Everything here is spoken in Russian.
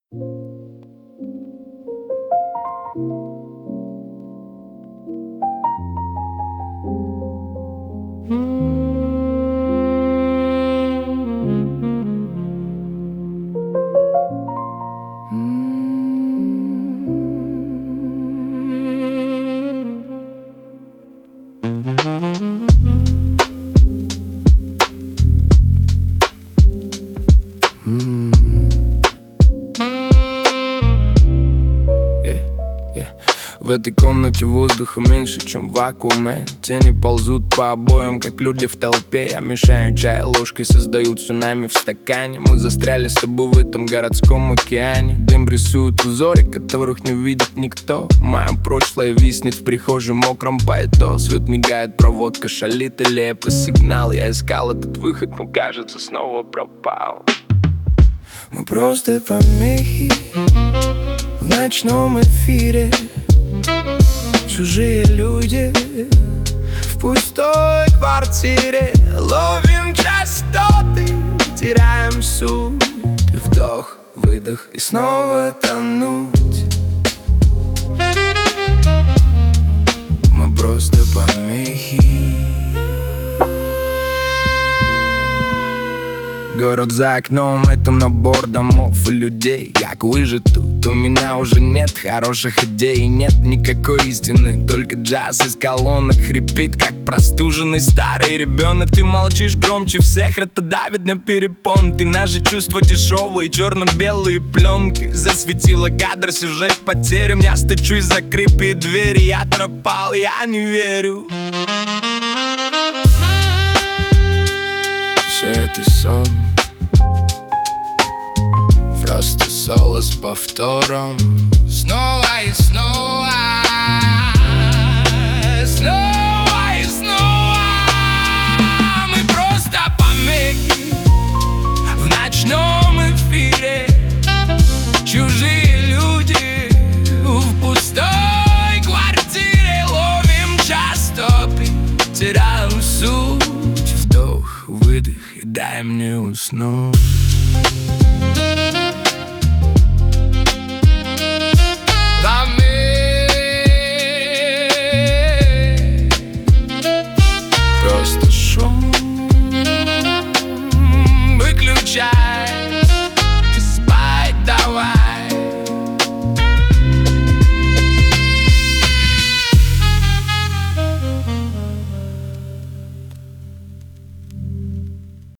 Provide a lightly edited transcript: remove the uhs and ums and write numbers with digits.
В этой комнате воздуха меньше, чем в вакууме. Тени ползут по обоям, как люди в толпе. Я мешаю чай ложкой, создают цунами в стакане. Мы застряли с тобой в этом городском океане. Дым рисует узоры, которых не видит никто. Мое прошлое виснет в прихожей мокром пальто. Свет мигает, проводка шалит или я по сигнал. Я искал этот выход, но кажется снова пропал. Мы просто помехи в ночном эфире. Чужие люди в пустой квартире. Ловим частоты, теряем суть. Вдох, выдох и снова тонуть. Мы просто помехи. Город за окном, это набор домов и людей. Как выжить тут? У меня уже нет хороших идей. Нет никакой истины, только джаз из колонок хрипит, как простуженный старый ребенок. Ты молчишь громче всех, это давит на перепон. Ты наши чувства дешевые, черно-белые пленки. Засветила кадр, сюжет потерян. Я стучусь за крепкие двери. Я пропал, я не верю. Все это сон, просто соло с повтором. Снова и снова, снова и снова. Мы просто помехи в ночном эфире. Чужие люди в пустой квартире. Ловим частоты, теряем суть. Вдох, выдох и дай мне уснуть. Просто шум, выключай.